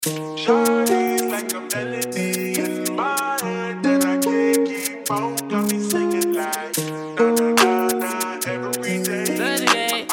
Shawty's like a melody in my head that I can't keep on. Got me singing like na na na na every day.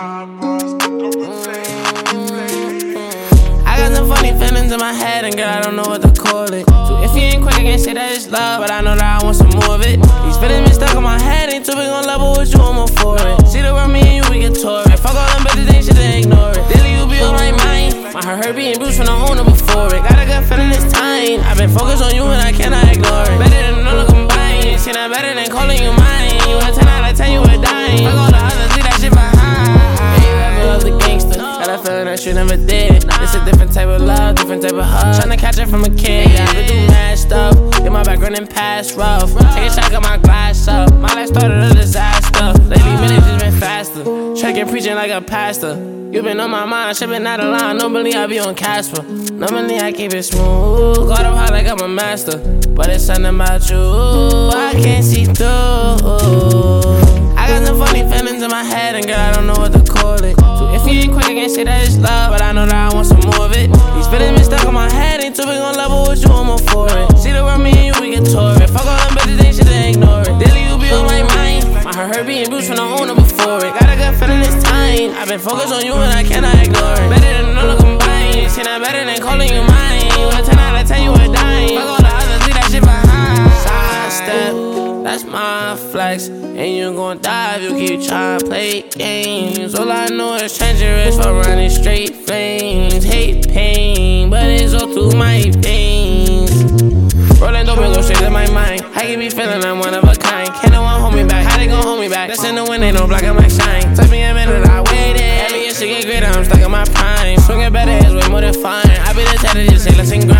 I got some funny feelings in my head, and girl, I don't know what to call it. So if you ain't quick, I can't say that it's love, but I know that I want some more of it. These feelings been stuck in my head, ain't too big on level with you, I'm all for it. See the world, me and you, we get tore it. Fuck all them bitches, ain't shit to ignore it. Daily, you be on my mind. My heart being bruised from the owner before it. Got a good feeling this time. I've been focused on you and I cannot ignore it. Better than all of combined. See, not better than calling you mine. You a 10 out of 10, you a dime. Fuck all the others, leave that shit behind. Yeah, you ever love the gangster? Got a feeling that you never did. It's a different type of love, different type of hug. Tryna catch it from a kid. Yeah, I do mad stuff. Get my background and past rough. Take a shot, got my glass up. My life started a disaster. Lately, minutes just been faster. Trekking, preaching like a pastor. You been on my mind, shipping out of line. Normally I be on Casper. Normally I keep it smooth. Got up high like I'm a master. But it's something about you I can't see through. I got some funny feelings in my head, and girl, I don't know what to call it. So if you ain't quick, I can't say that it's love, but I know that I want some more of it. These feelings been stuck in my head, ain't too big on level with you, I'm all for it. See the world, me and you, we get tore it. Fuck all them bitches, ain't shit to ignore it. Daily, you be on my mind. My heart being bruised from the owner before it. Got a good feeling this time. I've been focused on you and I cannot ignore it. Better than all of combined. See, not better than calling you mine. You a 10 out of 10, you a dime. Fuck all the others, leave that shit behind. Side step, that's my flex. And you gon' die if you keep trying to play games. All I know is treacherous for running straight flames. Hate pain, but it's all through my veins. Rolling dope and go straight to my mind. I can be feeling I'm one of a kind. Can't no one hold me back. How they gon' hold me back? That's in the wind, ain't no black, I'm like shine. Took me a minute, I waited. Every year she get greater, I'm stuck in my prime. Swinging better is way more than fine. I be the type to just say let's and grind.